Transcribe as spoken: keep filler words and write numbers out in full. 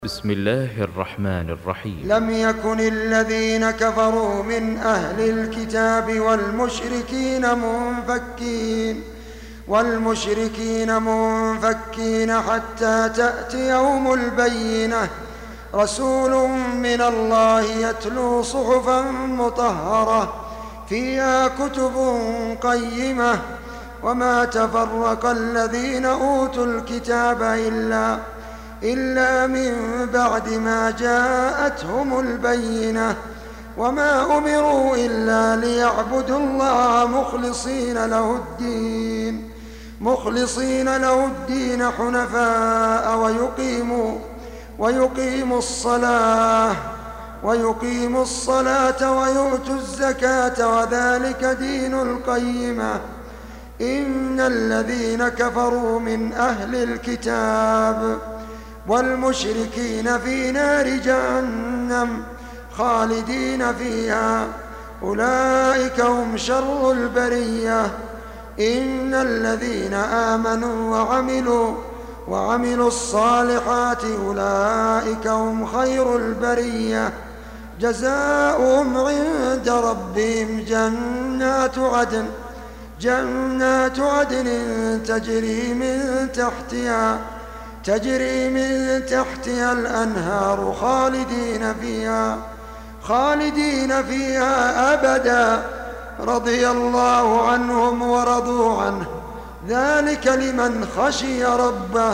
بسم الله الرحمن الرحيم. لم يكن الذين كفروا من أهل الكتاب والمشركين منفكين والمشركين منفكين حتى تأتيهم البينة رسول من الله يتلو صحفا مطهرة فيها كتب قيمة وما تفرق الذين أوتوا الكتاب إلا إلا من بعد ما جاءتهم البينة وما أمروا إلا ليعبدوا الله مخلصين له الدين مخلصين له الدين حنفاء ويقيموا ويقيموا الصلاة ويقيموا الصلاة ويؤتوا الزكاة وذلك دين القيمة إن الذين كفروا من أهل الكتاب والمشركين في نار جهنم خالدين فيها أولئك هم شر البرية إن الذين آمنوا وعملوا وعملوا الصالحات أولئك هم خير البرية جزاؤهم عند ربهم جنات عدن جنات عدن تجري من تحتها تجري من تحتها الأنهار خالدين فيها خالدين فيها أبدا رضي الله عنهم ورضوا عنه ذلك لمن خشي ربه.